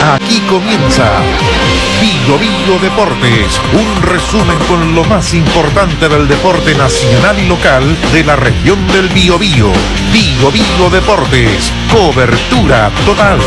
Aquí comienza Bio Bio Deportes, un resumen con lo más importante del deporte nacional y local de la región del Biobío. Bio Bio Deportes, cobertura total.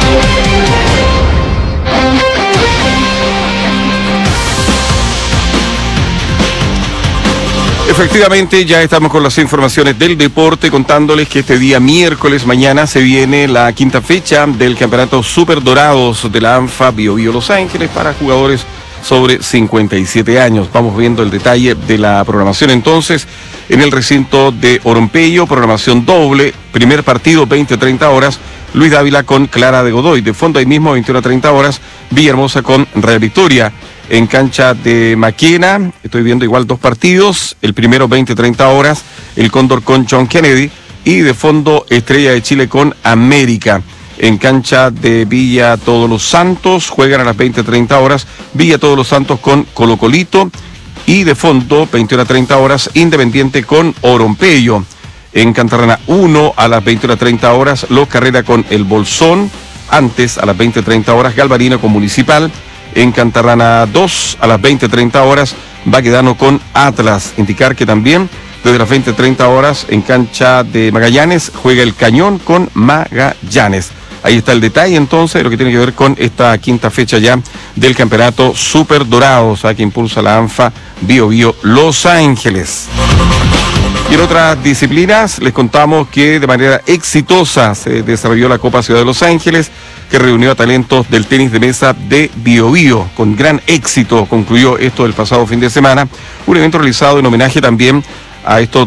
Efectivamente, ya estamos con las informaciones del deporte, contándoles que este día miércoles, mañana, se viene la quinta fecha del Campeonato Super Dorados de la ANFA Bio Bio Los Ángeles para jugadores sobre 57 años. Vamos viendo el detalle de la programación entonces en el recinto de Orompeyo, programación doble, primer partido 20-30 horas, Luis Dávila con Clara de Godoy, de fondo ahí mismo 21-30 horas, Villahermosa con Real Victoria. En cancha de Maquena, estoy viendo igual dos partidos, el primero 20-30 horas, el Cóndor con John Kennedy, y de fondo Estrella de Chile con América. En cancha de Villa Todos los Santos, juegan a las 20-30 horas, Villa Todos los Santos con Colo Colito, y de fondo 21-30 horas, Independiente con Orompeyo. En Cantarrana 1 a las 21-30 horas, Los Carrera con El Bolsón, antes a las 20-30 horas, Galvarino con Municipal. En Cantarrana 2 a las 20-30 horas, Baquedano con Atlas. Indicar que también desde las 20-30 horas en cancha de Magallanes juega el Cañón con Magallanes. Ahí está el detalle entonces de lo que tiene que ver con esta quinta fecha ya del Campeonato Super Dorados, que impulsa la ANFA Bio Bio Los Ángeles. Y en otras disciplinas les contamos que de manera exitosa se desarrolló la Copa Ciudad de Los Ángeles, que reunió a talentos del tenis de mesa de Biobío. Con gran éxito concluyó esto el pasado fin de semana, un evento realizado en homenaje también a estos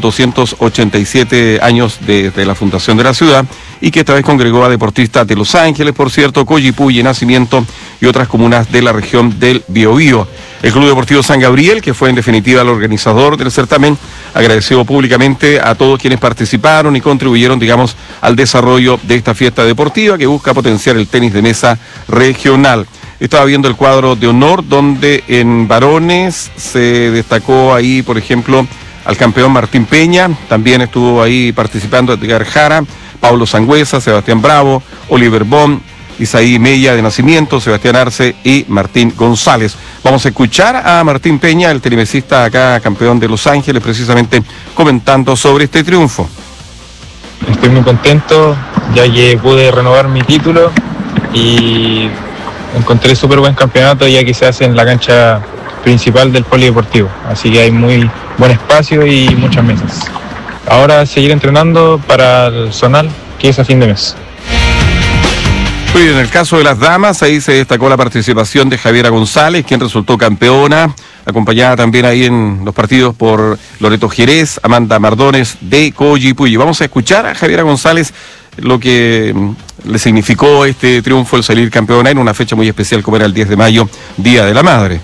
287 años de la fundación de la ciudad, y que esta vez congregó a deportistas de Los Ángeles, por cierto, Coyipulli, Nacimiento y otras comunas de la región del Biobío. El Club Deportivo San Gabriel, que fue en definitiva el organizador del certamen, agradeció públicamente a todos quienes participaron y contribuyeron, digamos, al desarrollo de esta fiesta deportiva que busca potenciar el tenis de mesa regional. Estaba viendo el cuadro de honor, donde en varones se destacó ahí, por ejemplo, al campeón Martín Peña, también estuvo ahí participando Edgar Jara, Pablo Sangüesa, Sebastián Bravo, Oliver Bon, Isaí Mella de Nacimiento, Sebastián Arce y Martín González. Vamos a escuchar a Martín Peña, el tenisista acá, campeón de Los Ángeles, precisamente comentando sobre este triunfo. Estoy muy contento, ya que pude renovar mi título y encontré súper buen campeonato, ya que se hace en la cancha principal del polideportivo, así que hay muy buen espacio y muchas mesas. Ahora seguir entrenando para el zonal, que es a fin de mes. Muy bien, en el caso de las damas, ahí se destacó la participación de Javiera González, quien resultó campeona, acompañada también ahí en los partidos por Loreto Jerez, Amanda Mardones de Coyipulli. Vamos a escuchar a Javiera González lo que le significó este triunfo, el salir campeona en una fecha muy especial como era el 10 de mayo, Día de la Madre.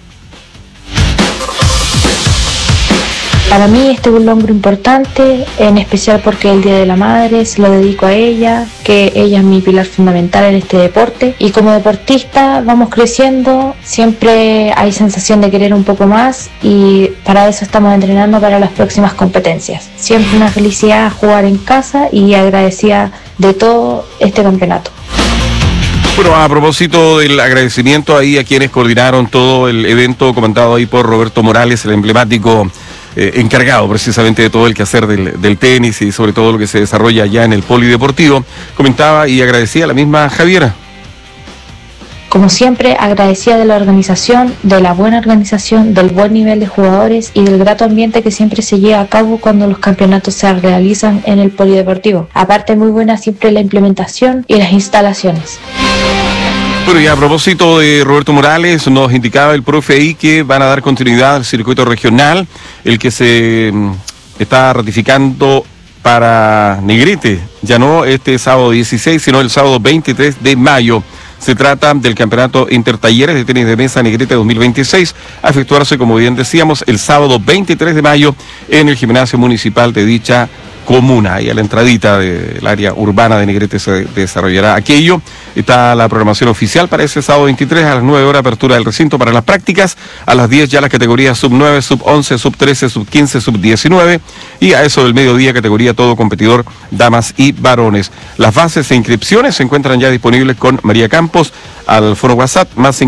Para mí este es un logro importante, en especial porque el Día de la Madre se lo dedico a ella, que ella es mi pilar fundamental en este deporte, y como deportista vamos creciendo, siempre hay sensación de querer un poco más y para eso estamos entrenando para las próximas competencias. Siempre una felicidad jugar en casa y agradecida de todo este campeonato. Bueno, a propósito del agradecimiento ahí a quienes coordinaron todo el evento, comandado ahí por Roberto Morales, el emblemático encargado precisamente de todo el quehacer del tenis y sobre todo lo que se desarrolla allá en el polideportivo, comentaba y agradecía a la misma Javiera. Como siempre, agradecida de la organización, de la buena organización, del buen nivel de jugadores y del grato ambiente que siempre se lleva a cabo cuando los campeonatos se realizan en el polideportivo. Aparte, muy buena siempre la implementación y las instalaciones. Bueno, y a propósito de Roberto Morales, nos indicaba el profe ahí que van a dar continuidad al circuito regional, el que se está ratificando para Negrete, ya no este sábado 16, sino el sábado 23 de mayo. Se trata del Campeonato Intertalleres de Tenis de Mesa Negrete 2026, a efectuarse, como bien decíamos, el sábado 23 de mayo en el Gimnasio Municipal de dicha comuna. Y a la entradita del área urbana de Negrete se desarrollará aquello. Está la programación oficial para ese sábado 23 a las 9 horas, apertura del recinto para las prácticas. A las 10 ya las categorías sub 9, sub 11, sub 13, sub 15, sub 19. Y a eso del mediodía, categoría todo competidor, damas y varones. Las bases e inscripciones se encuentran ya disponibles con María Campos al foro WhatsApp más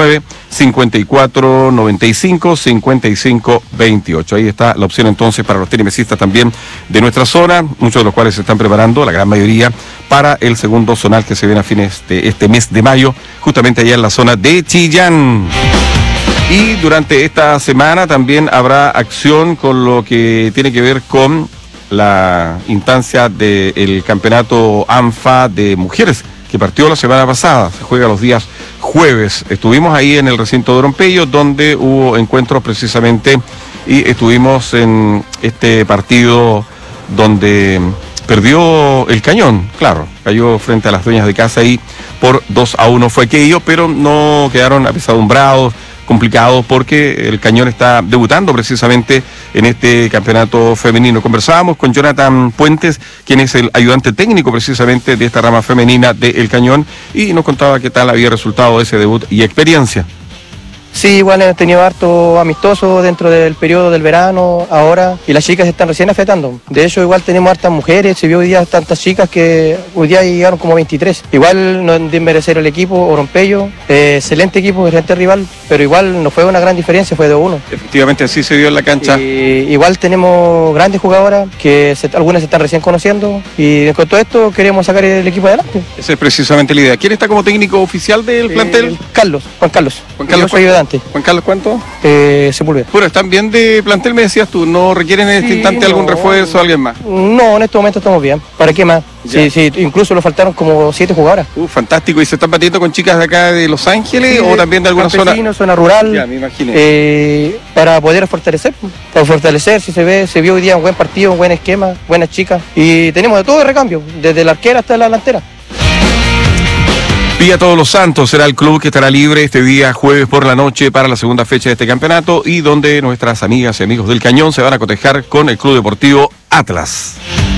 569-5495-5528. Ahí está la opción entonces para los tenisistas también de nuestra zona, muchos de los cuales se están preparando, la gran mayoría, para el segundo zonal que se viene a fines de este mes de mayo, justamente allá en la zona de Chillán. Y durante esta semana también habrá acción con lo que tiene que ver con la instancia del campeonato ANFA de mujeres, que partió la semana pasada, se juega los días jueves. Estuvimos ahí en el recinto de Oronpello, donde hubo encuentros precisamente, y estuvimos en este partido donde perdió el Cañón, claro, cayó frente a las dueñas de casa y por 2-1 fue aquello, pero no quedaron apesadumbrados, complicados, porque el Cañón está debutando precisamente en este campeonato femenino. Conversábamos con Jonathan Puentes, quien es el ayudante técnico precisamente de esta rama femenina del Cañón, y nos contaba qué tal había resultado ese debut y experiencia. Sí, igual he tenido harto amistoso dentro del periodo del verano, ahora, y las chicas están recién afectando. De hecho, igual tenemos hartas mujeres, se vio hoy día tantas chicas que hoy día llegaron como 23. Igual no es de merecer el equipo, Oronpello, excelente equipo, excelente rival, pero igual no fue una gran diferencia, fue 2-1. Efectivamente, así se vio en la cancha. Y igual tenemos grandes jugadoras, que algunas se están recién conociendo, y con todo esto queremos sacar el equipo adelante. Esa es precisamente la idea. ¿Quién está como técnico oficial del plantel? Juan Carlos. Yo soy ayudante. Juan Carlos, ¿cuánto? Sepúlveda. Bueno, están bien de plantel, me decías tú, ¿no requieren en este instante algún refuerzo o alguien más? No, en este momento estamos bien. ¿Para qué más? Sí, incluso nos faltaron como 7 jugadoras. Fantástico. ¿Y se están batiendo con chicas de acá de Los Ángeles o también de alguna zona rural? Ya, me imaginé. Para poder fortalecer. Para fortalecer, si se vio hoy día un buen partido, un buen esquema, buenas chicas. Y tenemos de todo de recambio, desde la arquera hasta la delantera. Villa Todos los Santos será el club que estará libre este día jueves por la noche para la segunda fecha de este campeonato, y donde nuestras amigas y amigos del Cañón se van a cotejar con el Club Deportivo Atlas.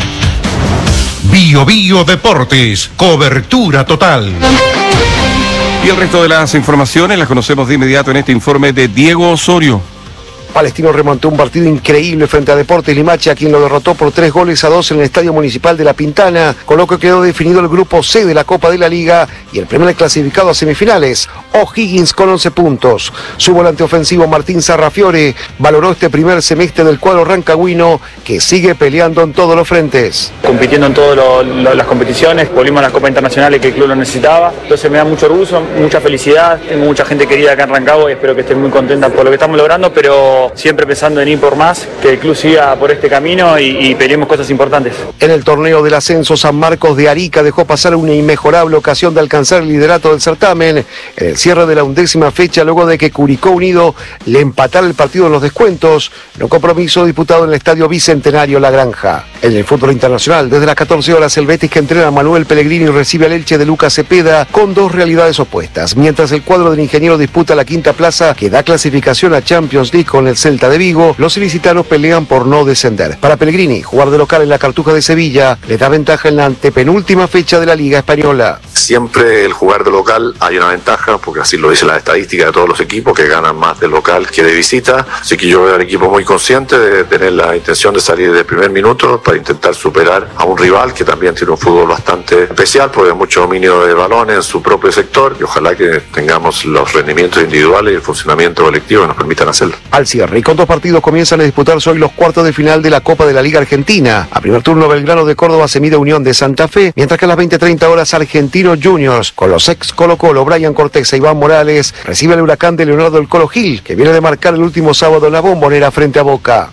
Bio Bio Deportes, cobertura total. Y el resto de las informaciones las conocemos de inmediato en este informe de Diego Osorio. Palestino remontó un partido increíble frente a Deportes Limache, a quien lo derrotó por 3-2 en el Estadio Municipal de La Pintana, con lo que quedó definido el grupo C de la Copa de la Liga y el primer clasificado a semifinales, O'Higgins, con 11 puntos. Su volante ofensivo Martín Sarrafiore valoró este primer semestre del cuadro rancagüino, que sigue peleando en todos los frentes. Compitiendo en todas las competiciones, volvimos a las Copas Internacionales que el club lo necesitaba, entonces me da mucho orgullo, mucha felicidad, tengo mucha gente querida acá en Rancagua y espero que estén muy contentas por lo que estamos logrando, pero siempre pensando en ir por más, que el club siga por este camino y peleemos cosas importantes. En el torneo del ascenso, San Marcos de Arica dejó pasar una inmejorable ocasión de alcanzar el liderato del certamen en el cierre de la 11ª fecha, luego de que Curicó Unido le empatara el partido en los descuentos, en un compromiso disputado en el Estadio Bicentenario La Granja. En el fútbol internacional, desde las 14 horas, el Betis, que entrena a Manuel Pellegrini, recibe al Elche de Lucas Cepeda, con dos realidades opuestas, mientras el cuadro del ingeniero disputa la quinta plaza que da clasificación a Champions League con el Celta de Vigo. Los ilicitanos pelean por no descender. Para Pellegrini, jugar de local en la Cartuja de Sevilla le da ventaja en la antepenúltima fecha de la Liga Española. Siempre el jugar de local hay una ventaja, porque así lo dice la estadística de todos los equipos, que ganan más de local que de visita. Así que yo veo al equipo muy consciente de tener la intención de salir del primer minuto para intentar superar a un rival que también tiene un fútbol bastante especial, porque hay mucho dominio de balones en su propio sector, y ojalá que tengamos los rendimientos individuales y el funcionamiento colectivo que nos permitan hacerlo. Al cierre, y con dos partidos comienzan a disputarse hoy los cuartos de final de la Copa de la Liga Argentina. A primer turno, Belgrano de Córdoba se mide a Unión de Santa Fe, mientras que a las 20:30 horas, Argentinos Juniors, con los ex Colo-Colo, Brian Cortés e Iván Morales, recibe el Huracán de Leonardo del Colo Gil, que viene de marcar el último sábado en la Bombonera frente a Boca.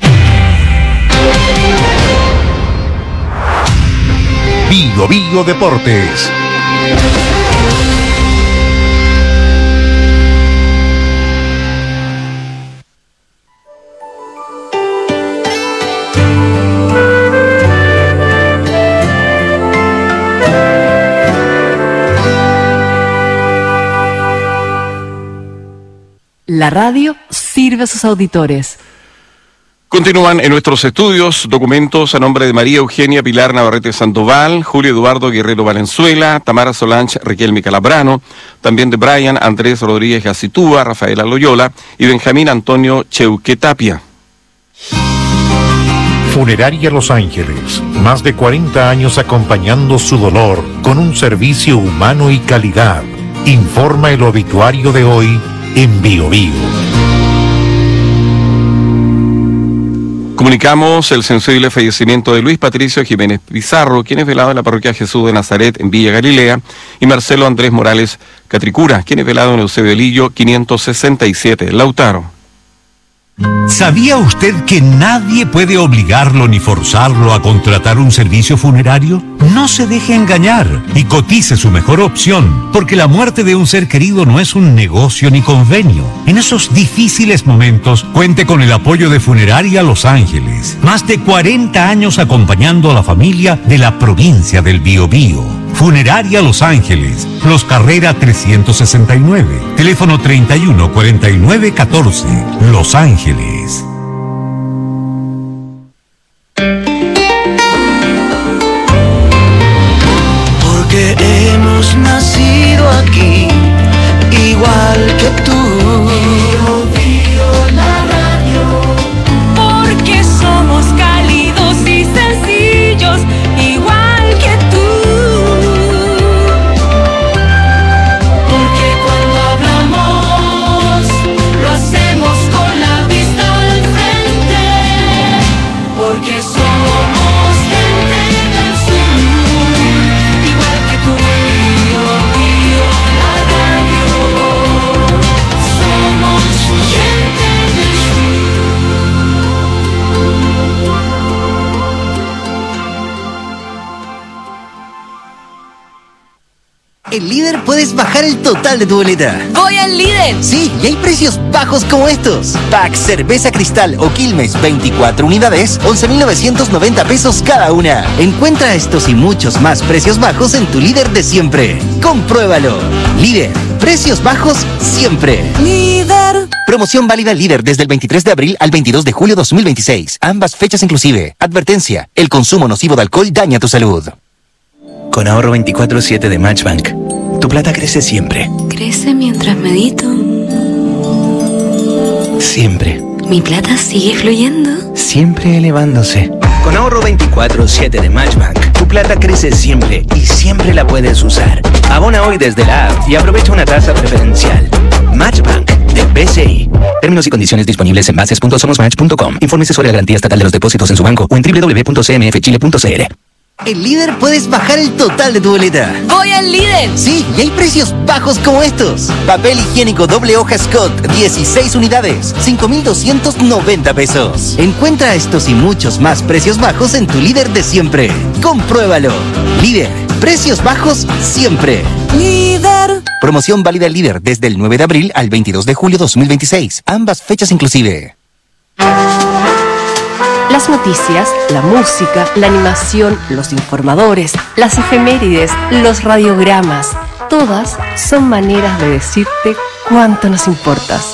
Bio Bio Deportes. La radio sirve a sus auditores. Continúan en nuestros estudios documentos a nombre de María Eugenia Pilar Navarrete Sandoval, Julio Eduardo Guerrero Valenzuela, Tamara Solange Riquelme Calabrano, también de Brian Andrés Rodríguez Gacitúa, Rafaela Loyola y Benjamín Antonio Cheuque Tapia. Funeraria Los Ángeles, más de 40 años acompañando su dolor con un servicio humano y calidad. Informa el obituario de hoy en Bio Bio. Comunicamos el sensible fallecimiento de Luis Patricio Jiménez Pizarro, quien es velado en la parroquia Jesús de Nazaret en Villa Galilea, y Marcelo Andrés Morales Catricura, quien es velado en Eusebio Lillo 567, Lautaro. ¿Sabía usted que nadie puede obligarlo ni forzarlo a contratar un servicio funerario? No se deje engañar y cotice su mejor opción, porque la muerte de un ser querido no es un negocio ni convenio. En esos difíciles momentos, cuente con el apoyo de Funeraria Los Ángeles. Más de 40 años acompañando a la familia de la provincia del Biobío. Funeraria Los Ángeles, Los Carrera 369, teléfono 31 49 14, Los Ángeles. Porque hemos nacido aquí, igual que tú. La radio. Porque somos cálidos y sencillos, igual que tú. Porque cuando hablamos, lo hacemos con la vista al frente. Porque somos gente del sur, igual que tú. La radio. Somos gente del En Líder puedes bajar el total de tu boleta. ¡Voy al Líder! Sí, y hay precios bajos como estos. Pack Cerveza Cristal o Quilmes, 24 unidades, 11.990 pesos cada una. Encuentra estos y muchos más precios bajos en tu Líder de siempre. Compruébalo. Líder, precios bajos siempre. Líder. Promoción válida Líder desde el 23 de abril al 22 de julio 2026. Ambas fechas inclusive. Advertencia, el consumo nocivo de alcohol daña tu salud. Con ahorro 24/7 de Matchbank, tu plata crece siempre. Crece mientras medito. Siempre. Mi plata sigue fluyendo. Siempre elevándose. Con ahorro 24/7 de Matchbank, tu plata crece siempre y siempre la puedes usar. Abona hoy desde la app y aprovecha una tasa preferencial. Matchbank de BCI. Términos y condiciones disponibles en bases.somosmatch.com. Infórmese sobre la garantía estatal de los depósitos en su banco o en www.cmfchile.cl. En Líder puedes bajar el total de tu boleta. ¡Voy al Líder! Sí, y hay precios bajos como estos. Papel higiénico doble hoja Scott, 16 unidades, 5.290 pesos. Encuentra estos y muchos más precios bajos en tu Líder de siempre. Compruébalo. Líder, precios bajos siempre. Líder. Promoción válida Líder desde el 9 de abril al 22 de julio 2026. Ambas fechas inclusive. Las noticias, la música, la animación, los informadores, las efemérides, los radiogramas, todas son maneras de decirte cuánto nos importas.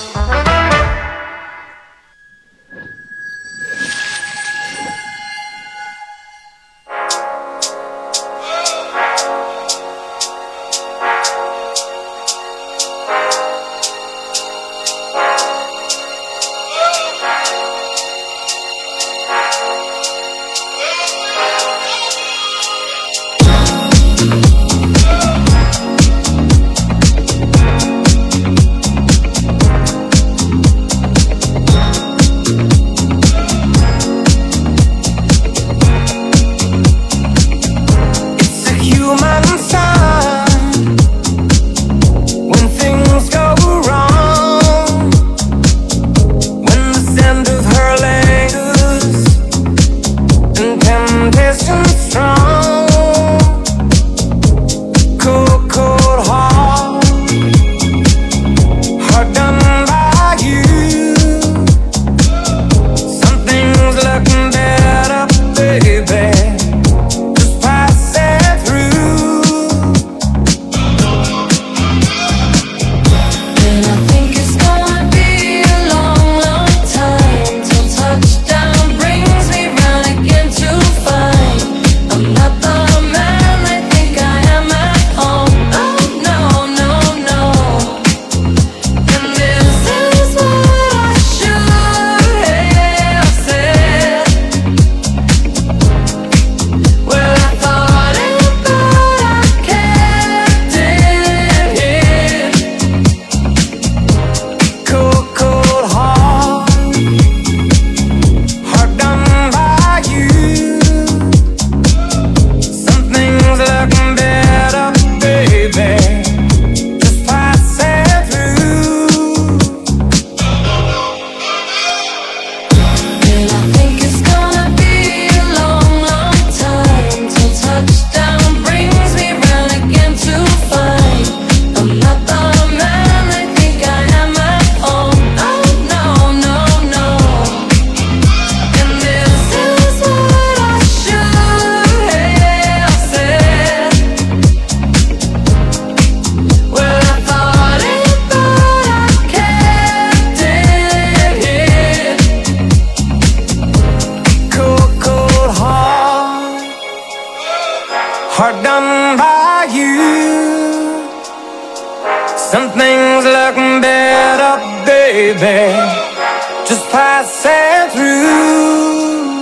Some things look better, baby, just passing through.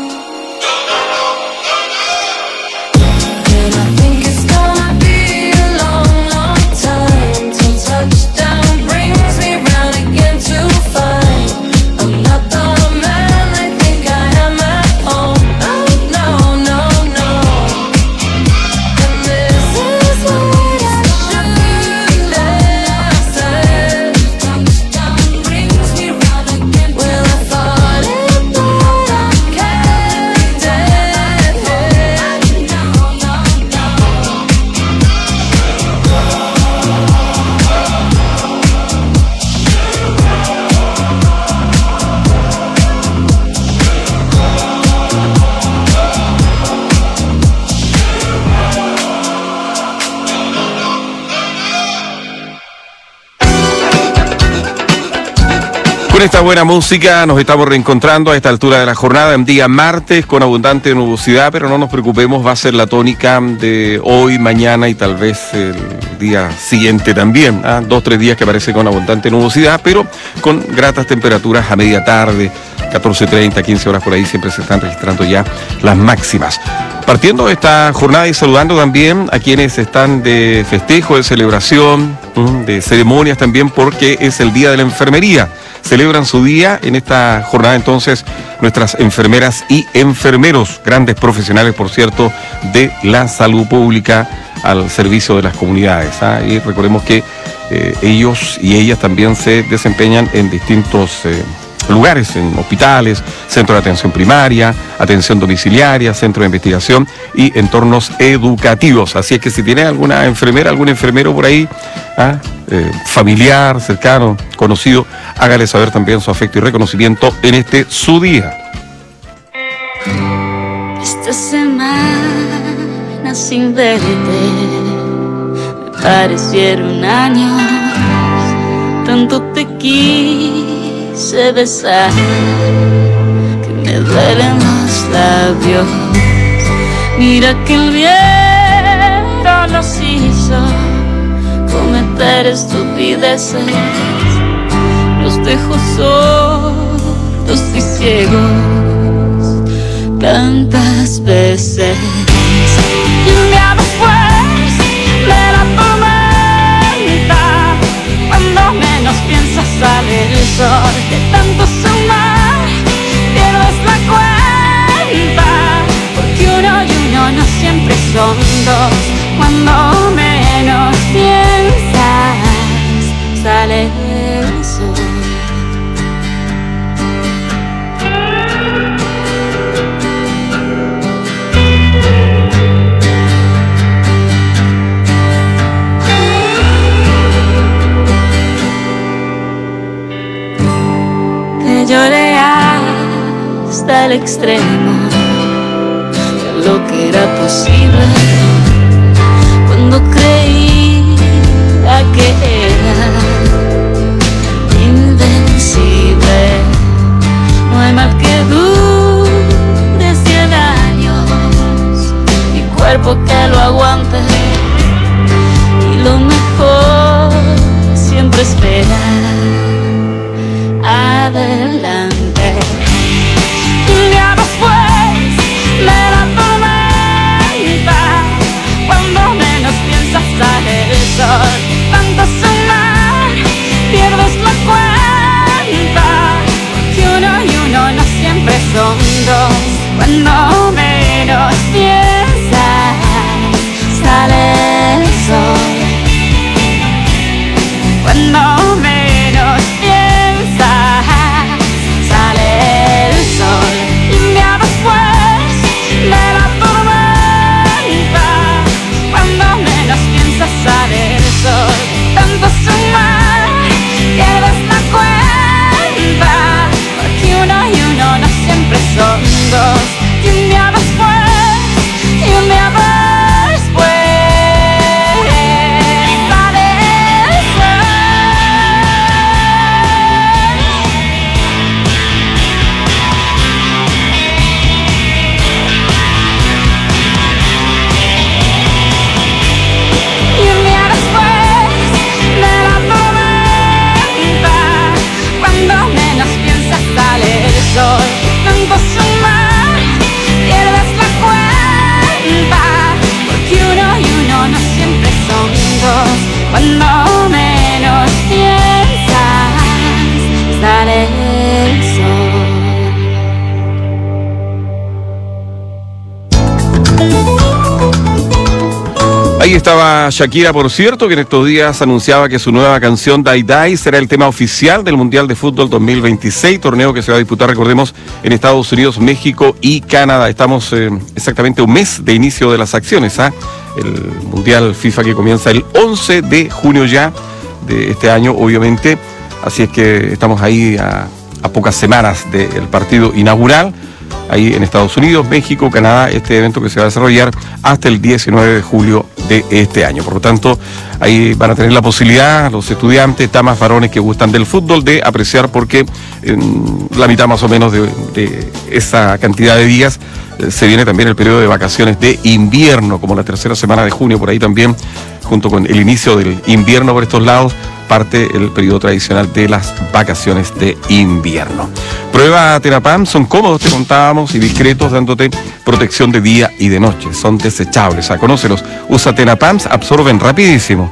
And I think it's gonna be a long, long time till touchdown brings me round again to find I'm not the man I think I am at home. Oh, no, no, no. And this is what I should have said. Touchdown brings me round again. Well, I thought it, but I kept it. No, no, no. Con esta buena música nos estamos reencontrando a esta altura de la jornada, en día martes con abundante nubosidad, pero no nos preocupemos, va a ser la tónica de hoy, mañana y tal vez el día siguiente también. 2-3 días que aparece con abundante nubosidad, pero con gratas temperaturas a media tarde, 14:30, 15 horas por ahí, siempre se están registrando ya las máximas. Partiendo de esta jornada y saludando también a quienes están de festejo, de celebración, de ceremonias también, porque es el Día de la Enfermería. Celebran su día en esta jornada entonces nuestras enfermeras y enfermeros, grandes profesionales, por cierto, de la salud pública al servicio de las comunidades. Y recordemos que ellos y ellas también se desempeñan en distintos lugares, en hospitales, centros de atención primaria, atención domiciliaria, centro de investigación y entornos educativos. Así es que si tiene alguna enfermera, algún enfermero por ahí, familiar, cercano, conocido, hágale saber también su afecto y reconocimiento en este su día. Esta semana sin verte me parecieron años, tanto te quise besar que me duelen los labios. Mira que el viento nos hizo cometer estupideces, los dejo sordos y ciegos tantas veces. Y un día después de la tormenta, cuando menos piensas sale el sol, de tanto sumar pierdes la cuenta, porque uno y uno no siempre son dos. Cuando menos piensas sale el sol. Te lloré hasta el extremo de lo que era posible, cuando creía que era invencible. No hay mal que dure 100 años, mi cuerpo que lo aguante, y lo mejor siempre espera adelante. Un día después de la tormenta, cuando menos piensas sale el sol, tanto sumar pierdes la cuenta, porque uno y uno no siempre son dos. Cuando menos piensas sale el sol. Cuando menos piensas sale el sol. Y un día después de la tormenta, cuando menos piensas sale el sol, tanto sumar pierdes la cuenta, porque uno y uno no siempre son dos. Y un día después, y un día después sale el sol. Ahí estaba Shakira, por cierto, que en estos días anunciaba que su nueva canción Die Die será el tema oficial del Mundial de Fútbol 2026, torneo que se va a disputar, recordemos, en Estados Unidos, México y Canadá. Estamos exactamente un mes de inicio de las acciones, el Mundial FIFA que comienza el 11 de junio ya de este año, obviamente. Así es que estamos ahí a pocas semanas del partido inaugural, ahí en Estados Unidos, México, Canadá, este evento que se va a desarrollar hasta el 19 de julio de este año. Por lo tanto, ahí van a tener la posibilidad los estudiantes, damas, varones que gustan del fútbol, de apreciar, porque en la mitad más o menos de esa cantidad de días se viene también el periodo de vacaciones de invierno, como la tercera semana de junio, por ahí también, junto con el inicio del invierno por estos lados, parte el periodo tradicional de las vacaciones de invierno. Prueba Tenapam, son cómodos, te contábamos, y discretos, dándote protección de día y de noche. Son desechables, conócelos. Usa Tenapams, absorben rapidísimo.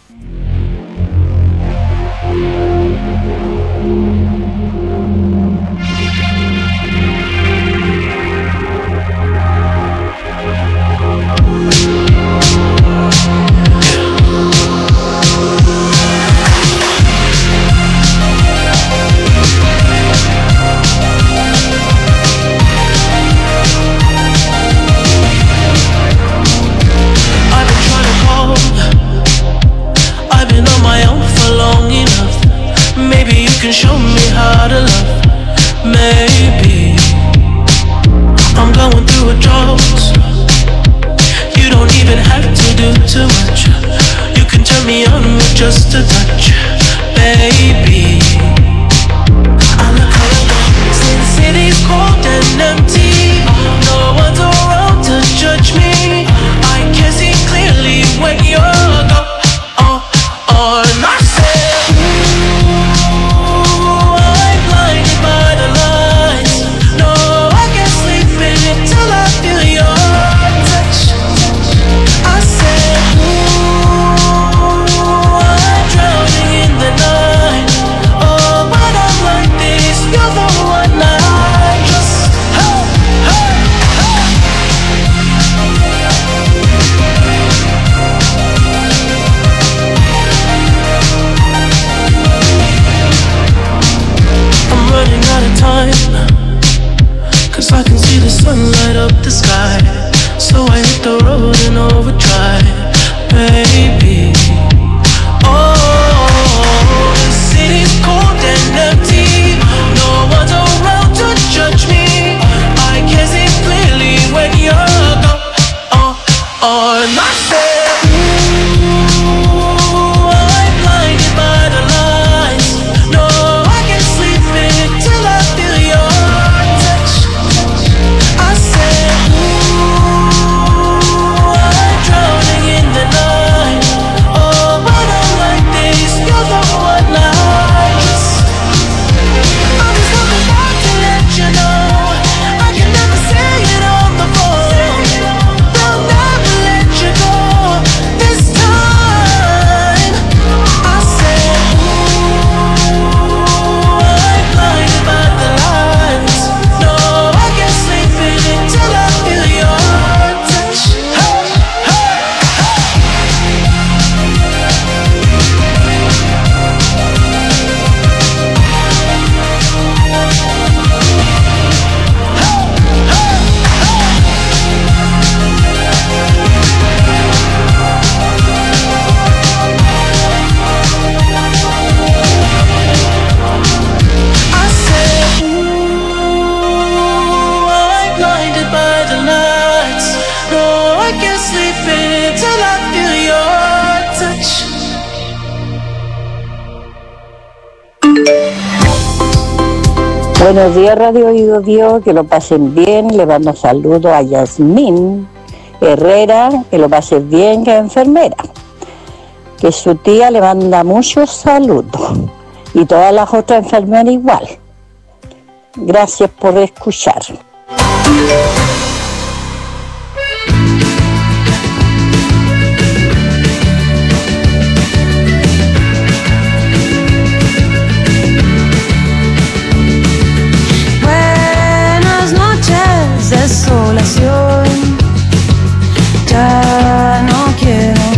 Just a touch, baby. I look around, since city's cold and empty, no one's around to judge me. I can see clearly when you're gone. I said, ooh, I'm blinded by the lights. No, I can't sleep until I feel your touch. I said, ooh, drowning in the night. Oh, when I'm like this, you're the one I trust. Hey, hey, hey. I'm running out of time, 'cause I can see the sun light up the sky. So I hit the road in overdrive, baby. Oh, the city's cold and empty. No one's around to judge me. I can see clearly when you're gone. And I said, ooh, I'm blinded by the lights. No, I can't sleep until I feel your touch. I said, ooh, I'm drowning in the night. Oh, when I'm like this, you're the one I trust. I'm just looking back to let you know I can never say it on the phone. They'll never let you go this time. I said, ooh, I'm blinded by the lights. No, I can't sleep until I feel your touch. Hey, hey, I said, ooh, I'm blinded by the lights. No, I can't sleep until I feel your touch. Buenos días, Radio Biobío, que lo pasen bien. Le mando saludos a Yasmín Herrera, que lo pasen bien, que es enfermera. Que su tía le manda muchos saludos. Y todas las otras enfermeras igual. Gracias por escuchar. Buenas noches, desolación. Ya no quiero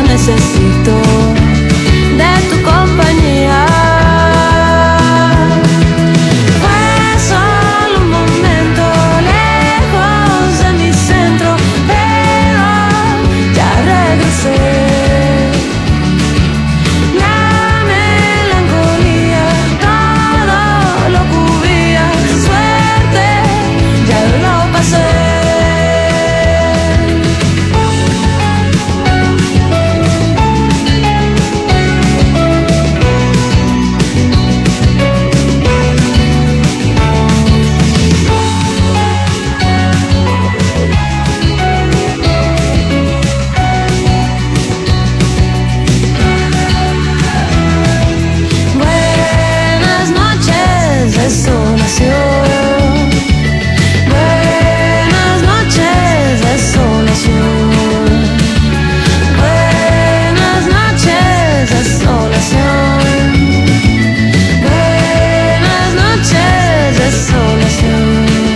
necesito de tu compañía. Fue solo un momento lejos de mi centro, pero ya regresé. La melancolía todo lo cubría, suerte ya lo pasé. Buenas noches, desolación. Buenas noches, desolación. Buenas noches, desolación. Buenas noches, desolación.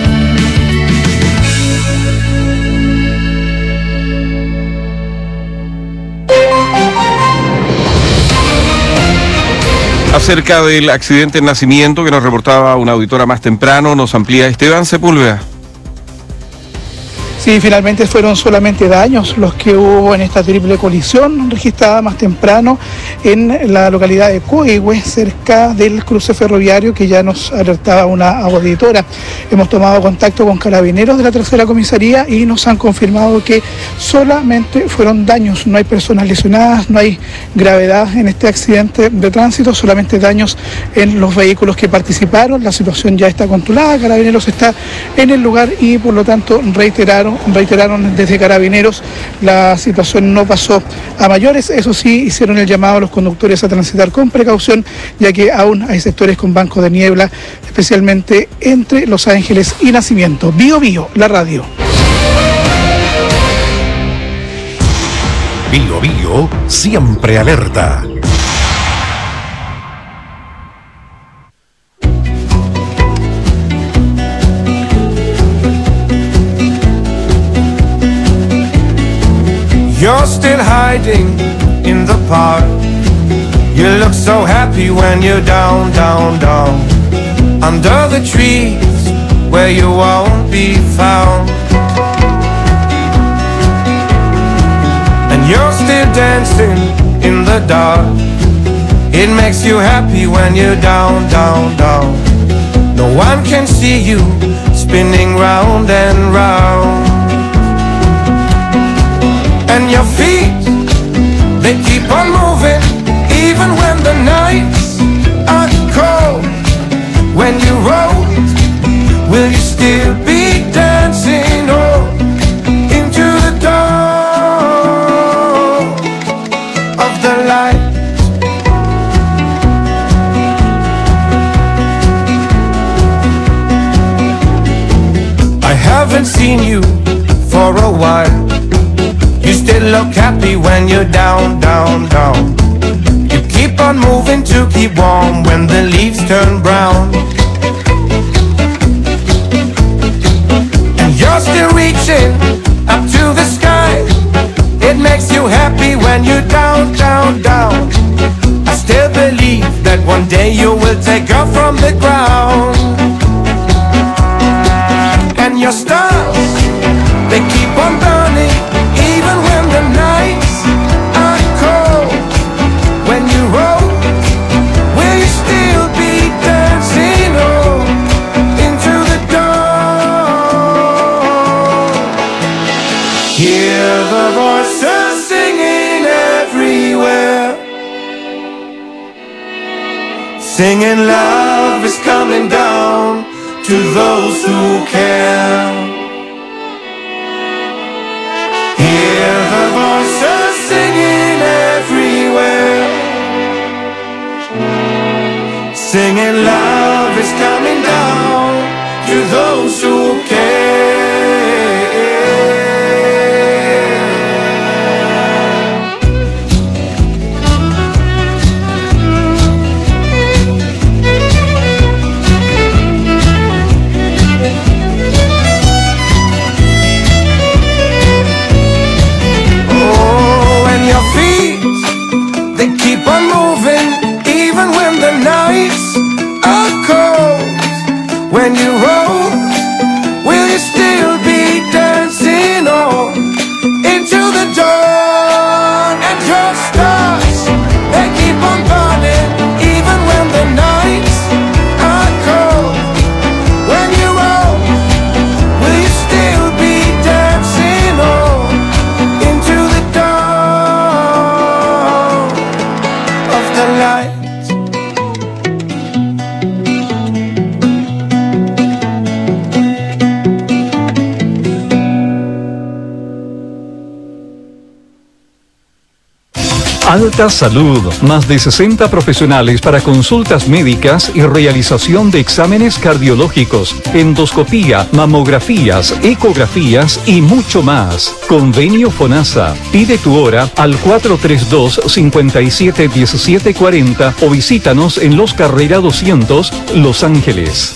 Acerca del accidente en Nacimiento que nos reportaba una auditora más temprano, nos amplía Esteban Sepúlveda. Sí, finalmente fueron solamente daños los que hubo en esta triple colisión registrada más temprano en la localidad de Coihue, cerca del cruce ferroviario que ya nos alertaba una auditora. Hemos tomado contacto con carabineros de la tercera comisaría y nos han confirmado que solamente fueron daños, no hay personas lesionadas, no hay gravedad en este accidente de tránsito, solamente daños en los vehículos que participaron. La situación ya está controlada, Carabineros está en el lugar y por lo tanto reiteraron desde Carabineros, la situación no pasó a mayores. Eso sí, hicieron el llamado a los conductores a transitar con precaución, ya que aún hay sectores con banco de niebla, especialmente entre Los Ángeles y Nacimiento. Bio Bio, la radio. Bio Bio, siempre alerta. You're still hiding in the park. You look so happy when you're down, down, down. Under the trees where you won't be found. And you're still dancing in the dark. It makes you happy when you're down, down, down. No one can see you spinning round and round. And your feet, they keep on moving, even when the nights are cold. When you roll, will you still be dancing into the dawn of the light? I haven't seen you for a while. You still look happy when you're down, down, down. You keep on moving to keep warm when the leaves turn brown. And you're still reaching up to the sky. It makes you happy when you're down, down, down. I still believe that one day you will take off from the ground. And your stars, they keep on burning, even when the nights are cold. When you roll, will you still be dancing into the dawn? Hear the voices singing everywhere, singing love is coming down to those who care. Hear the voices singing everywhere, singing love is coming down to those who care. Oh, and your feet, Alta Salud, más de 60 profesionales para consultas médicas y realización de exámenes cardiológicos, endoscopía, mamografías, ecografías y mucho más. Convenio FONASA. Pide tu hora al 432-571740 o visítanos en Los Carrera 200, Los Ángeles.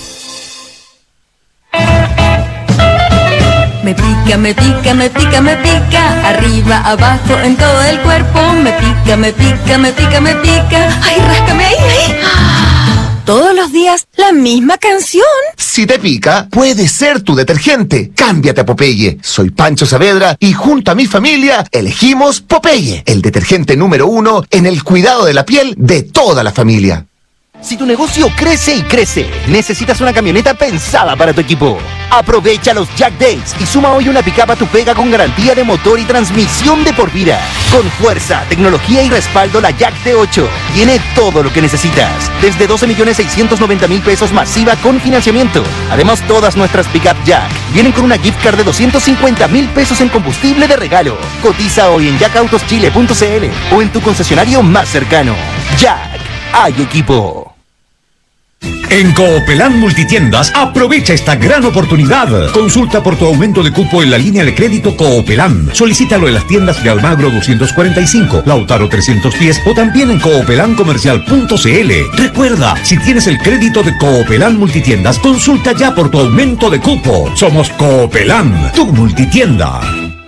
Me pica, me pica, me pica, me pica, arriba, abajo, en todo el cuerpo. Me pica, me pica, me pica, me pica. Ay, ráscame ahí, ahí. Todos los días la misma canción. Si te pica, puede ser tu detergente. Cámbiate a Popeye. Soy Pancho Saavedra y junto a mi familia elegimos Popeye, el detergente número 1 en el cuidado de la piel de toda la familia. Si tu negocio crece y crece, necesitas una camioneta pensada para tu equipo. Aprovecha los Jack Days y suma hoy una pickup a tu pega con garantía de motor y transmisión de por vida. Con fuerza, tecnología y respaldo, la Jack T8 tiene todo lo que necesitas. Desde 12.690.000 pesos masiva con financiamiento. Además, todas nuestras pickup Jack vienen con una gift card de 250.000 pesos en combustible de regalo. Cotiza hoy en jackautoschile.cl o en tu concesionario más cercano. Jack, hay equipo. En Coopelán Multitiendas, aprovecha esta gran oportunidad. Consulta por tu aumento de cupo en la línea de crédito Coopelán. Solicítalo en las tiendas de Almagro 245, Lautaro 310 o también en coopelancomercial.cl. Recuerda, si tienes el crédito de Coopelán Multitiendas, consulta ya por tu aumento de cupo. Somos Coopelán, tu multitienda.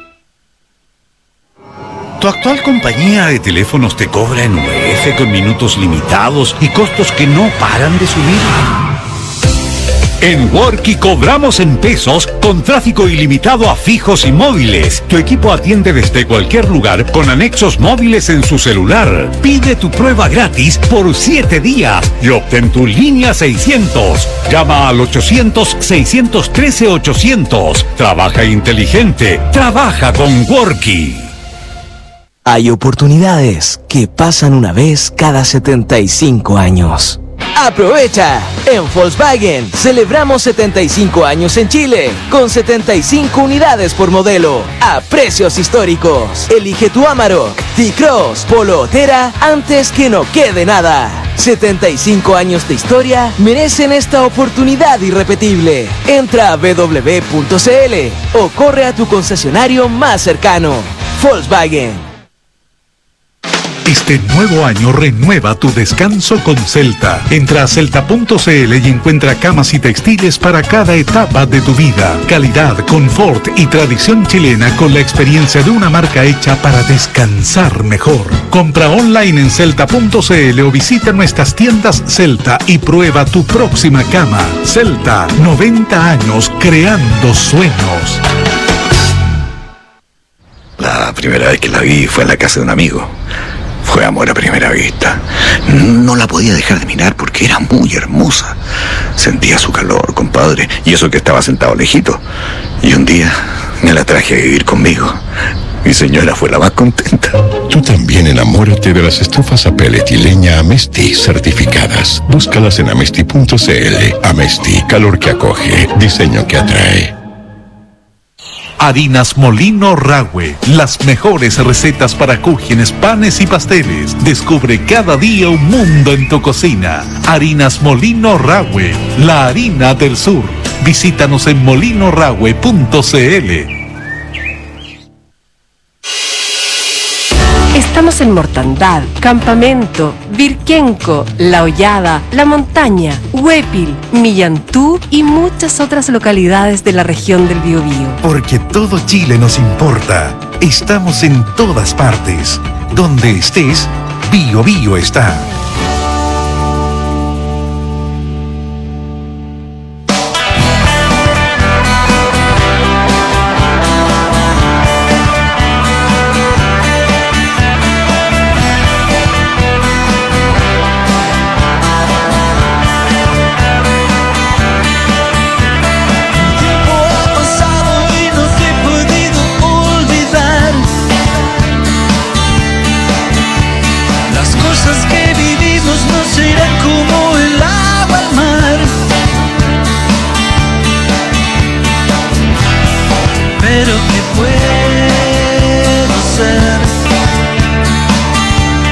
¿Tu actual compañía de teléfonos te cobra en UF con minutos limitados y costos que no paran de subir? En Worky cobramos en pesos con tráfico ilimitado a fijos y móviles. Tu equipo atiende desde cualquier lugar con anexos móviles en su celular. Pide tu prueba gratis por 7 días y obtén tu línea 600. Llama al 800-613-800. Trabaja inteligente. Trabaja con Worky. Hay oportunidades que pasan una vez cada 75 años. ¡Aprovecha! En Volkswagen celebramos 75 años en Chile, con 75 unidades por modelo, a precios históricos. Elige tu Amarok, T-Cross, Polo o Terra antes que no quede nada. 75 años de historia merecen esta oportunidad irrepetible. Entra a www.cl o corre a tu concesionario más cercano. Volkswagen. Este nuevo año renueva tu descanso con Celta. Entra a celta.cl y encuentra camas y textiles para cada etapa de tu vida. Calidad, confort y tradición chilena con la experiencia de una marca hecha para descansar mejor. Compra online en celta.cl o visita nuestras tiendas Celta y prueba tu próxima cama. Celta, 90 años creando sueños. La primera vez que la vi fue en la casa de un amigo. Fue amor a primera vista. No la podía dejar de mirar porque era muy hermosa. Sentía su calor, compadre, y eso que estaba sentado lejito. Y un día me la traje a vivir conmigo. Mi señora fue la más contenta. Tú también enamórate de las estufas a pellet y leña Amesti certificadas. Búscalas en amesti.cl. Amesti, calor que acoge, diseño que atrae. Harinas Molino Rahue, las mejores recetas para cúgenes, panes y pasteles. Descubre cada día un mundo en tu cocina. Harinas Molino Rahue, la harina del sur. Visítanos en molinorahue.cl. Estamos en Mortandad, Campamento, Virquenco, La Hollada, La Montaña, Huépil, Millantú y muchas otras localidades de la región del Biobío. Porque todo Chile nos importa. Estamos en todas partes. Donde estés, Biobío está. Pero ¿qué puedo ser?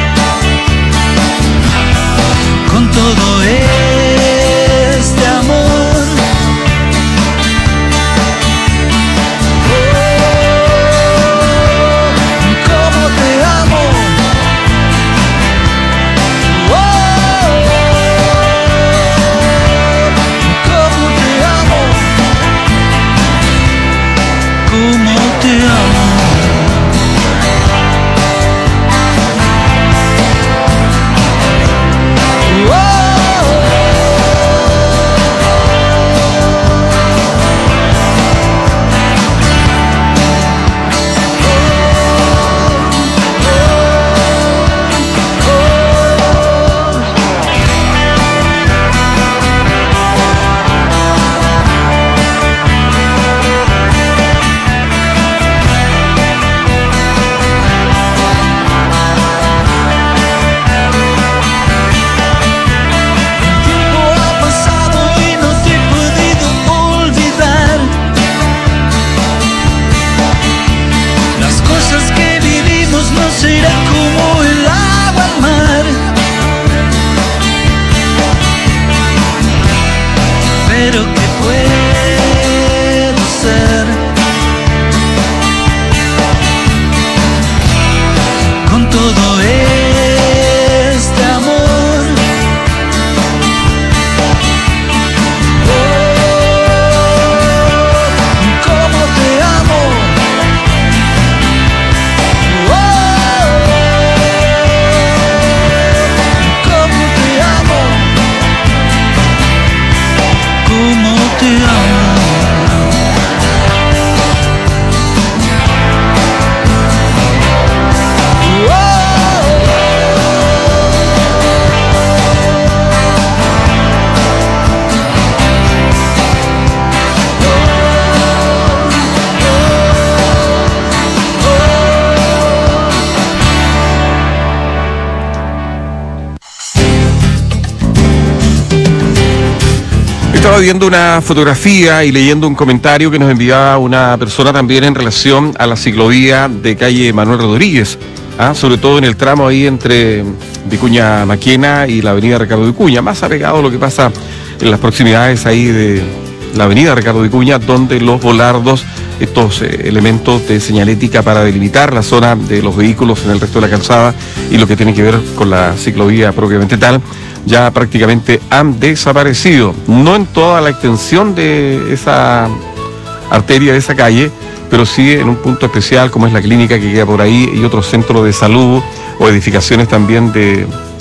estaba viendo una fotografía y leyendo un comentario que nos enviaba una persona también en relación a la ciclovía de calle Manuel Rodríguez, sobre todo en el tramo ahí entre Vicuña Maquena y la avenida Ricardo Vicuña, más apegado a lo que pasa en las proximidades ahí de la avenida Ricardo Vicuña, donde los volardos, estos elementos de señalética para delimitar la zona de los vehículos en el resto de la calzada y lo que tiene que ver con la ciclovía propiamente tal, ya prácticamente han desaparecido. No en toda la extensión de esa arteria, de esa calle, pero sí en un punto especial como es la clínica que queda por ahí y otros centros de salud o edificaciones también de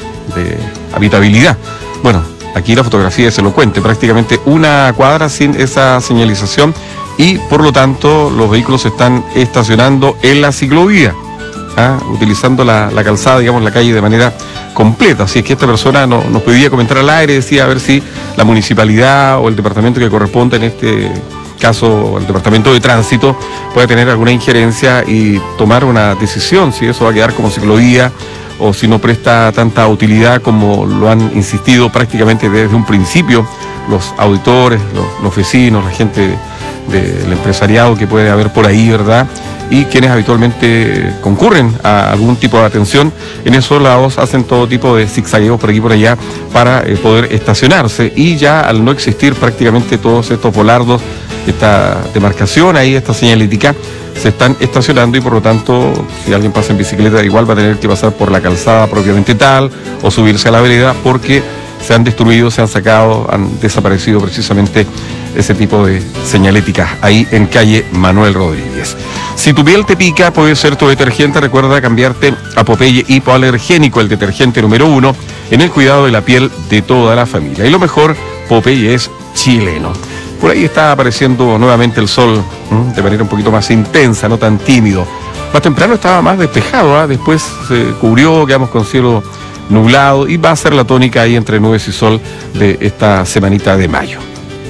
habitabilidad. Bueno, aquí la fotografía es elocuente, prácticamente una cuadra sin esa señalización y por lo tanto los vehículos se están estacionando en la ciclovía, utilizando la calzada, digamos, la calle de manera completa. Así es que esta persona nos pedía comentar al aire, decía a ver si la municipalidad o el departamento que corresponde, en este caso el departamento de tránsito, puede tener alguna injerencia y tomar una decisión, si eso va a quedar como ciclovía o si no presta tanta utilidad como lo han insistido prácticamente desde un principio los auditores, los vecinos, la gente del empresariado que puede haber por ahí, ¿verdad? Y quienes habitualmente concurren a algún tipo de atención en esos lados hacen todo tipo de zigzagueos por aquí y por allá para poder estacionarse, y ya al no existir prácticamente todos estos volardos, esta demarcación ahí, esta señalética, se están estacionando y por lo tanto si alguien pasa en bicicleta igual va a tener que pasar por la calzada propiamente tal o subirse a la vereda porque se han destruido, se han sacado, han desaparecido precisamente ese tipo de señaléticas ahí en calle Manuel Rodríguez. Si tu piel te pica, puede ser tu detergente. Recuerda cambiarte a Popeye Hipoalergénico, el detergente número 1 en el cuidado de la piel de toda la familia. Y lo mejor, Popeye es chileno. Por ahí está apareciendo nuevamente el sol de manera un poquito más intensa, no tan tímido. Más temprano estaba más despejado, después se cubrió, quedamos con cielo nublado y va a ser la tónica ahí entre nubes y sol de esta semanita de mayo.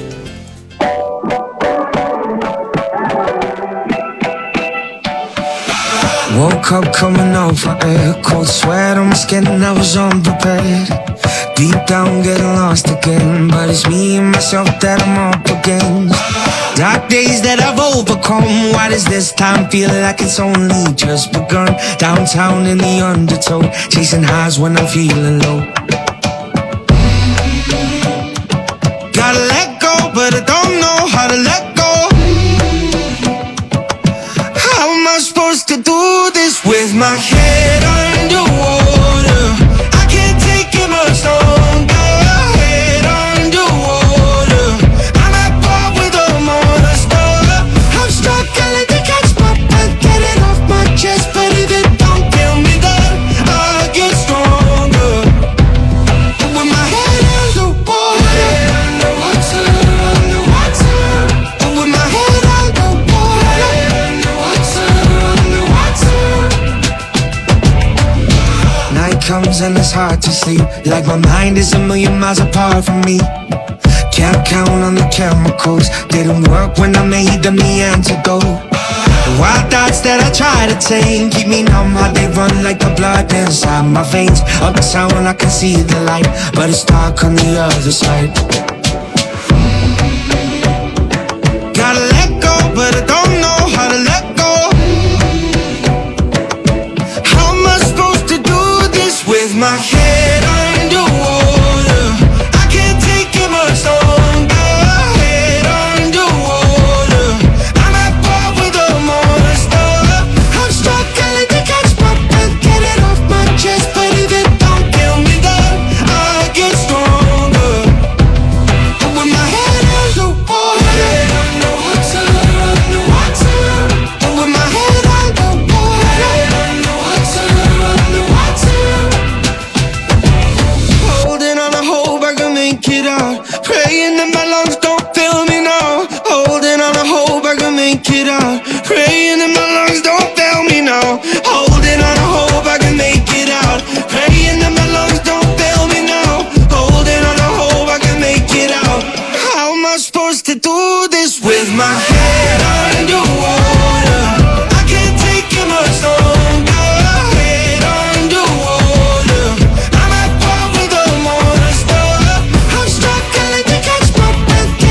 Woke up coming over air, cold sweat on my skin, I was unprepared. Deep down getting lost again, but it's me and myself that I'm up against. Dark days that I've overcome, why does this time feel like it's only just begun? Downtown in the undertow, chasing highs when I'm feeling low. Gotta let go, but I don't know how to let go. How am I supposed to do this with my head underwater? I can't take it much longer. Head underwater, I'm at war with a monster. I'm struggling to catch my breath, get it off my chest, but if it don't kill me, then I get stronger. With my head underwater, underwater, with my head underwater, underwater. Night comes and it's hard to sleep, like my mind is a million miles apart from me. Can't count on the chemicals, didn't work when I made them the antidote. The wild thoughts that I try to tame keep me numb, how they run like the blood inside my veins. Uptown I can see the light, but it's dark on the other side. Gotta let go, but I don't know how to let go. How am I supposed to do this with my head underwater? I can't take it much longer. Head underwater, I'm at war with a monster. I'm struggling to catch my breath, get it off my chest, but if it don't kill me, then I get stronger. With my head underwater, underwater, with my head underwater, holding on, I hope I can make it out. Praying that my lungs don't fail me now. Holding on, I hope I can make it out. Praying that my lungs don't fail me now. Holding on, I hope I can make it out. Praying that my lungs don't fail me now. Holding on, I hope I can make it out. How am I supposed to do this with my head underwater? I can't take it much longer. Head underwater, I'm at war with a monster. I'm struggling to catch my breath,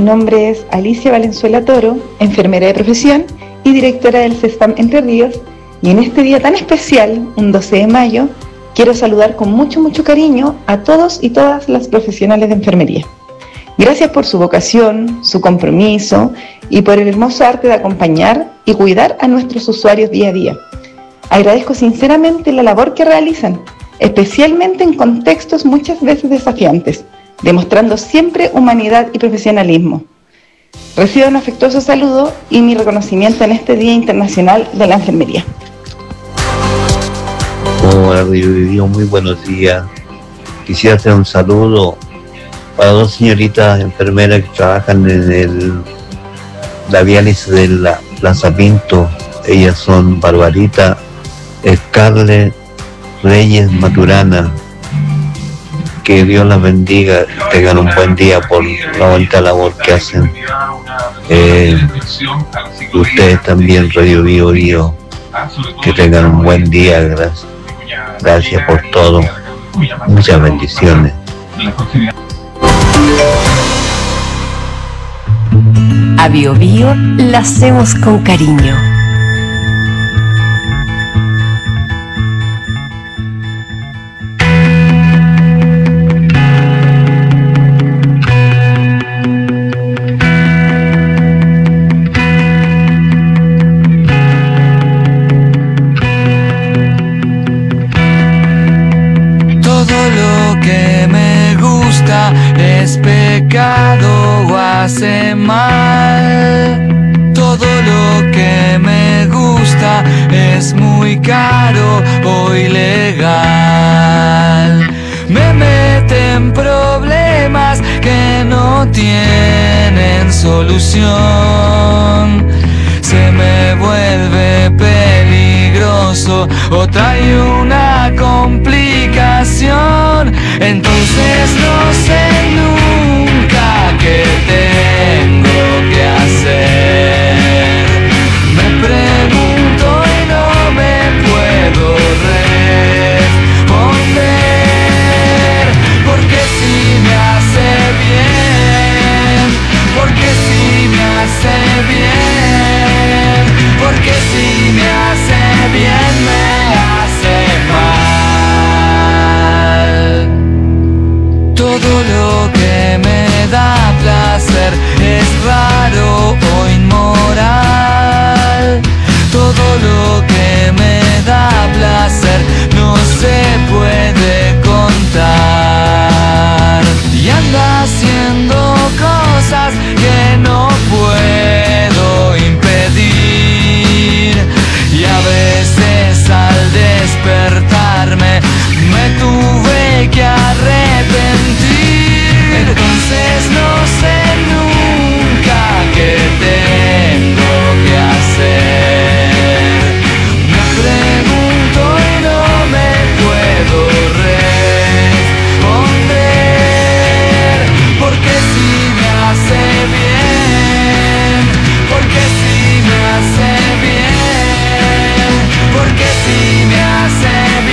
nombre es Alicia Valenzuela Toro, enfermera de profesión y directora del CESFAM Entre Ríos, y en este día tan especial, un 12 de mayo, quiero saludar con mucho cariño a todos y todas las profesionales de enfermería. Gracias por su vocación, su compromiso y por el hermoso arte de acompañar y cuidar a nuestros usuarios día a día. Agradezco sinceramente la labor que realizan, especialmente en contextos muchas veces desafiantes, demostrando siempre humanidad y profesionalismo. Recibo un afectuoso saludo y mi reconocimiento en este Día Internacional de la Enfermería. Hola, Radio Vivió, muy buenos días. Quisiera hacer un saludo para dos señoritas enfermeras que trabajan en la diálisis de la Plaza Pinto. Ellas son Barbarita Scarlett Reyes Maturana. Que Dios las bendiga, tengan un buen día por la bonita labor que hacen. Ustedes también, Radio Vivo, que tengan un buen día, gracias por todo, muchas bendiciones. A Bio Bio la hacemos con cariño. Es pecado o hace mal. Todo lo que me gusta es muy caro o ilegal. Me mete en problemas que no tienen solución. Se me vuelve peligroso o trae una complicación. Entonces no sé nunca qué tengo que hacer. Me pregunto y no me puedo responder. Porque si me hace bien, porque si me hace bien, porque si me hace bien me hace mal. Todo lo que me da placer es raro o inmoral. Todo lo que me da placer no se puede contar. Y anda haciendo cosas que no puedo impedir. Y a veces al despertarme me tuve que arrepentir. Entonces no sé nunca qué tengo que hacer. Me pregunto y no me puedo responder. Porque si me hace bien, porque si me hace bien, porque si me hace bien.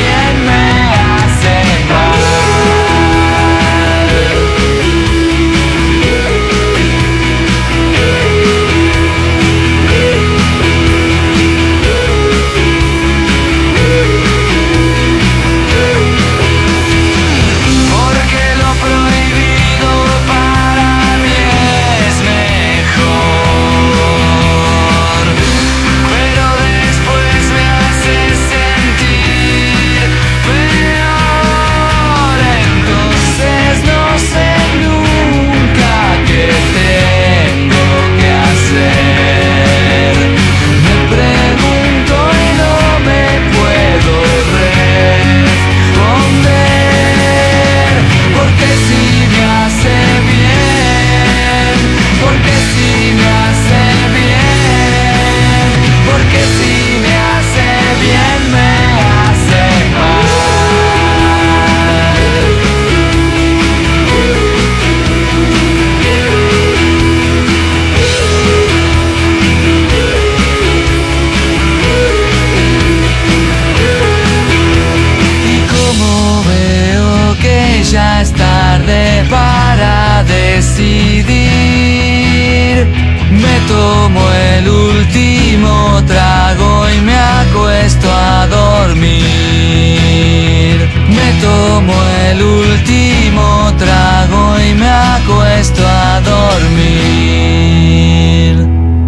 el último trago y me acuesto a dormir.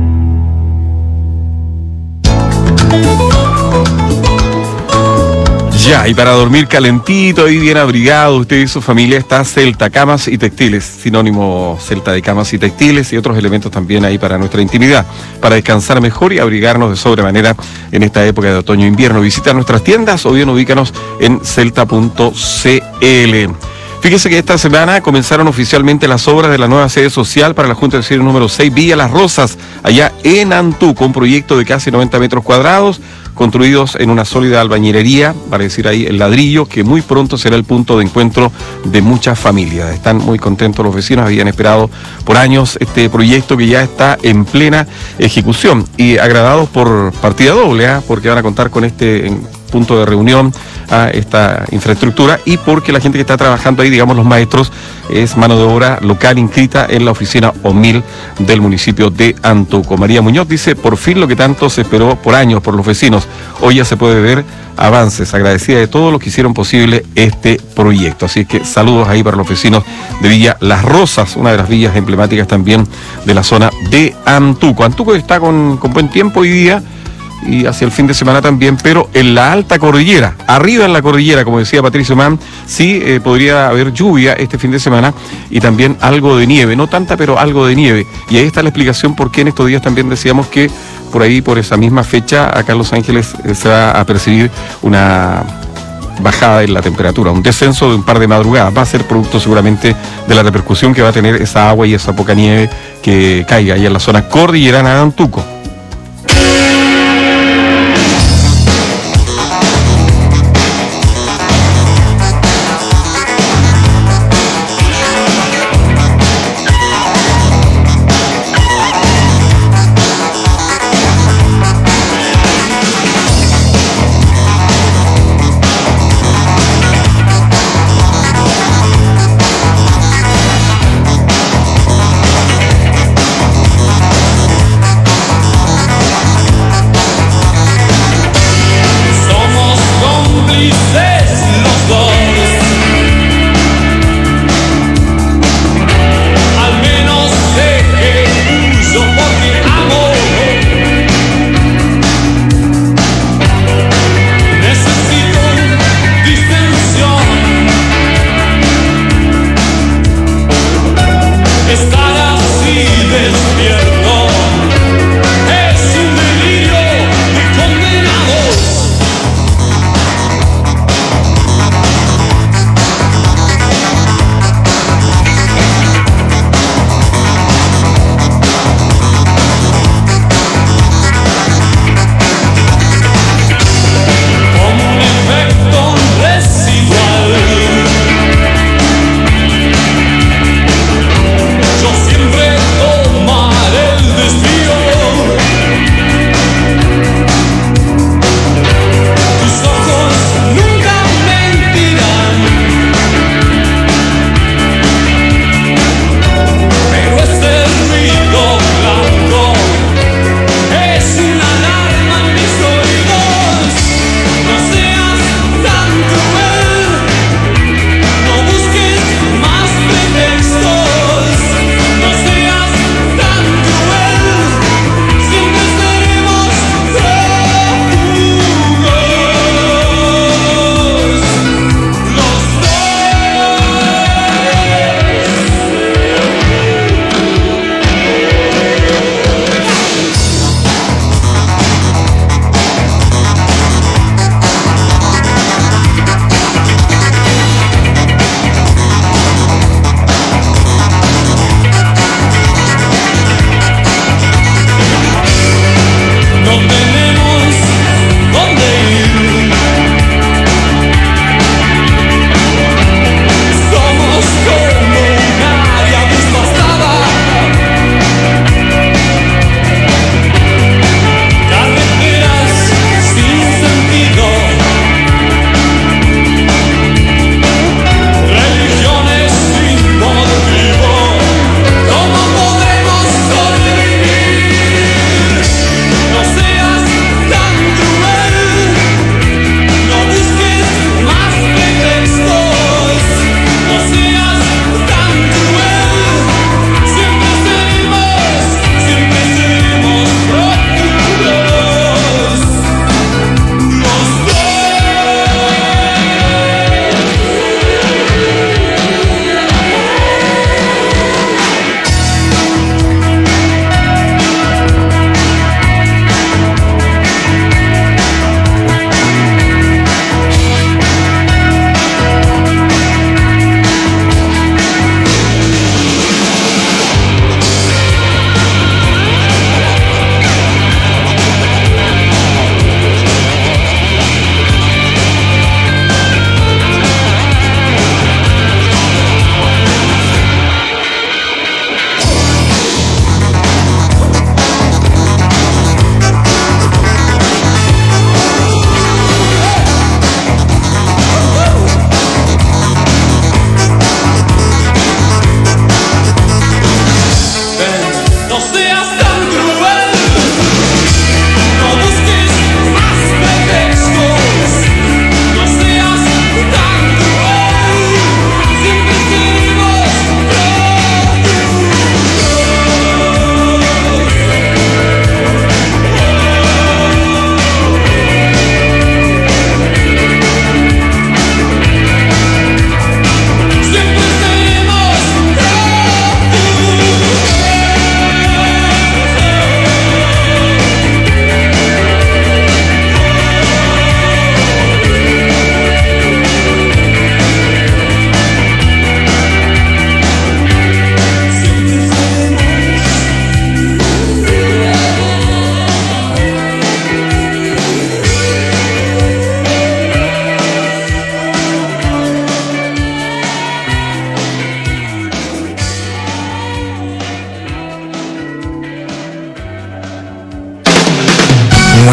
Ya, y para dormir calentito y bien abrigado, usted y su familia, está Celta Camas y Textiles, sinónimo Celta de Camas y Textiles, y otros elementos también ahí para nuestra intimidad, para descansar mejor y abrigarnos de sobremanera en esta época de otoño e invierno. Visita nuestras tiendas o bien ubícanos en celta.cl. Fíjese que esta semana comenzaron oficialmente las obras de la nueva sede social para la Junta de Vecinos número 6, Villa Las Rosas, allá en Antuco, un proyecto de casi 90 metros cuadrados, construidos en una sólida albañilería, para decir ahí el ladrillo, que muy pronto será el punto de encuentro de muchas familias. Están muy contentos los vecinos, habían esperado por años este proyecto que ya está en plena ejecución y agradados por partida doble, porque van a contar con este punto de reunión a esta infraestructura y porque la gente que está trabajando ahí, digamos los maestros, es mano de obra local inscrita en la oficina OMIL del municipio de Antuco. María Muñoz dice, por fin lo que tanto se esperó por años por los vecinos, hoy ya se puede ver avances, agradecida de todos los que hicieron posible este proyecto. Así que saludos ahí para los vecinos de Villa Las Rosas, una de las villas emblemáticas también de la zona de Antuco. Antuco está con buen tiempo hoy día, y hacia el fin de semana también, pero en la alta cordillera, arriba en la cordillera, como decía Patricio Mann, sí podría haber lluvia este fin de semana y también algo de nieve, no tanta, pero algo de nieve. Y ahí está la explicación por qué en estos días también decíamos que por ahí, por esa misma fecha, acá en Los Ángeles se va a percibir una bajada en la temperatura, un descenso de un par de madrugadas. Va a ser producto seguramente de la repercusión que va a tener esa agua y esa poca nieve que caiga ahí en la zona cordillerana de Antuco.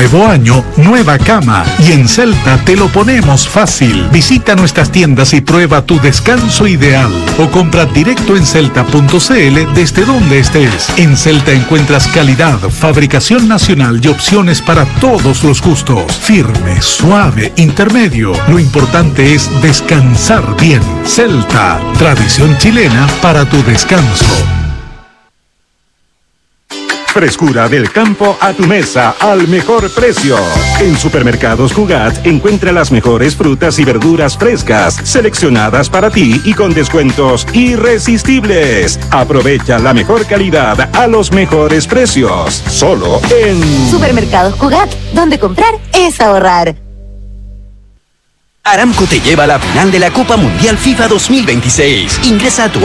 Nuevo año, nueva cama. Y en Celta te lo ponemos fácil. Visita nuestras tiendas y prueba tu descanso ideal. O compra directo en celta.cl desde donde estés. En Celta encuentras calidad, fabricación nacional y opciones para todos los gustos. Firme, suave, intermedio. Lo importante es descansar bien. Celta, tradición chilena para tu descanso. Frescura del campo a tu mesa al mejor precio. En Supermercados Cugat encuentra las mejores frutas y verduras frescas, seleccionadas para ti y con descuentos irresistibles. Aprovecha la mejor calidad a los mejores precios. Solo en Supermercados Cugat, donde comprar es ahorrar. Aramco te lleva a la final de la Copa Mundial FIFA 2026. Ingresa a tu